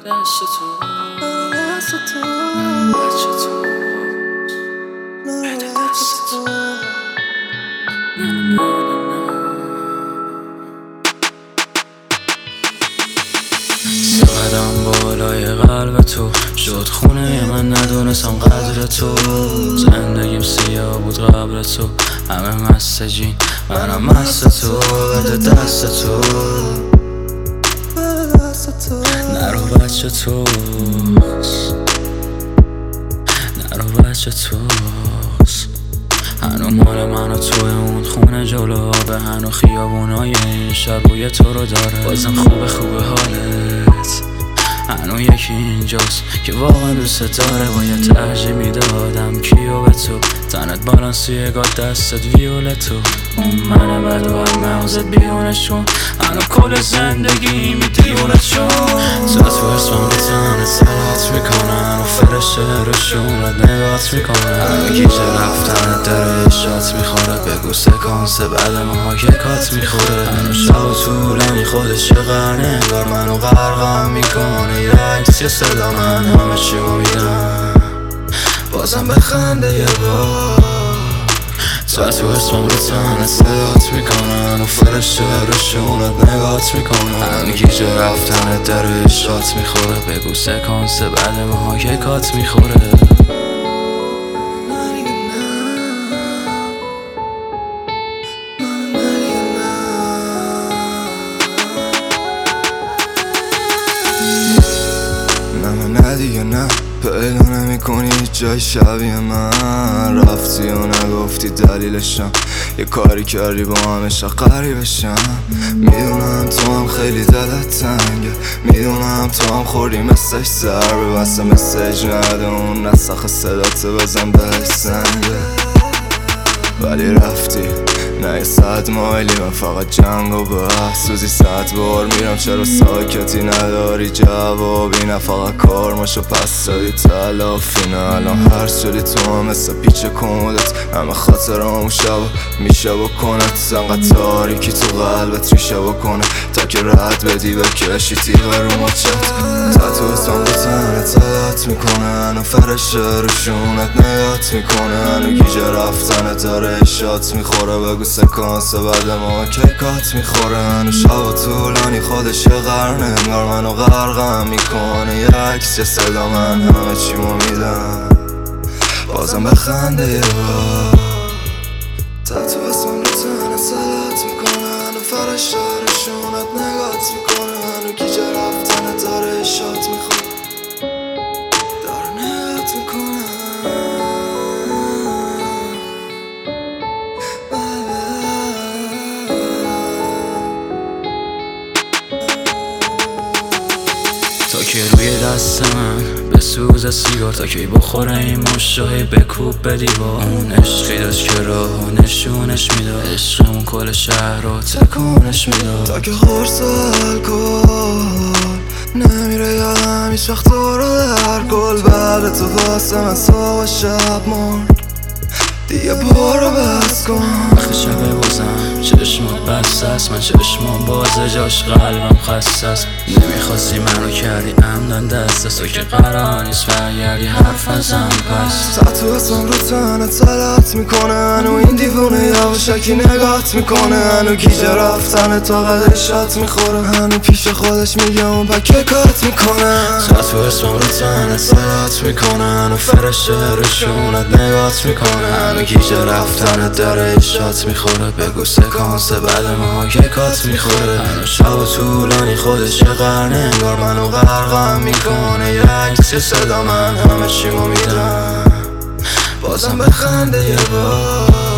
دست تو منم بچه تو بده دست تو سقدم بالای قلب تو شد خونه من ندونستم قدر تو زندگیم سیاه بود قبل تو همه مست جین منم مست تو بده دست تو نرو بچه توست نرو بچه توست هنو مال من و توی اون خونه جلو به هنو خیابونای این شهر روی تو رو داره بازم خوبه حالت هنو یکی اینجاست که واقعا دوست داره باید ترجیح میدادم کیو به تو تنت بالانسیه گاد دستت ویولتو اون من بد و هر مغزت بیرونشون هنو کل زندگی میدیونشون تو اسمم رو تنت سلات میکنن و فرشته روشونت نگات میکنن هنو گیجه رفتنت داره شات میخوره بگو سکانس بعد ما که کات میخوره هنو شب و طولانی خودش یه قرنه انگار منو غرقم میکنه یه عکس یه صدا من همه چیمو میدم بازم بخنده یه بار تو اسمم رو تنت صدات میکنن و فرشته روشونت نگات میکنن هنو گیجه رفتنت داره شات میخوره بگو سکانس بعد ما که کات میخوره نه دیگه نه پیدا نمی کنی جای شبیه من رفتی و نگفتی دلیلشم یه کاری کردی با همش قریبشم میدونم تو هم خیلی دلت تنگه میدونم تو هم خوردی مسج سر ببسته مسج نده اون نسخ صدات بزن بهش سنگه ولی رفتی نه یه 100 مایلی من فقط جنگ و بحث سوزی 100 بار میرم چرا ساکتی نداری جوابی نه فقط کارماشو پس دادی تلافی نه الان هر شدی تو هم مثل پیچ کمودت همه خاطرامو شب میشه بکنت زنقدر تاریکی تو قلبت ریشه بکنه تا که رد بدی بکشی تیغ رو مچت تا تو اسمم رو تنت صدات میکنن و فرشته روشونت نگات میکنن و گیجه رفتنت داره شات میخوره بگو سکانس بعد ما که کات میخورن و شب و طولانی خودش یه قرنه انگار منو غرقم میکنه یه عکس یه صدا من همه چیمو میدم بازم بخنده یه بار تاتو اسمم رو تنت صدات میکنن و فرشته روشونت نگات میکنن و گیجه رفتنت داره شات میخوره داره نگات میکنن تا که روی دست من به سوز سیگار تا که بخوره این مشاهی بکوب به دیوار اون عشقی داشت که راهو نشونش میداد عشقمون کل شهر رو تکونش میداد تا که خورس و الکل نمیره یادم هیچ وقت تو رو در گل بعد تو واسه من صبح و شب مرد دیگه برو بس کن وقت شبه بازم چشمات بسته است من چشمام بازه جاش قلبم خسته است نمیخواستی منو کردی عمدن دست تو که قرار نیست برگردی حرف ازم پس تو اسمم رو تنت صدات میکنن و این دیوونه یواشکی نگات میکنن و گیجه رفتن تا قدر شات میخوره هنو پیش خودش میگه اون پکه کات میکنن تو اسمم رو تنت صدات میکنن و فرشته روشونت نگات میکنن و گیجه رفتنت داره شات میخوره بگو سکانس بعد ما که کات میخوره هنو شب و طولانی خودش یه قرنه انگار منو غرقم میکنه یه عکس صدا من همه چیمو میدم بازم بخنده یه بار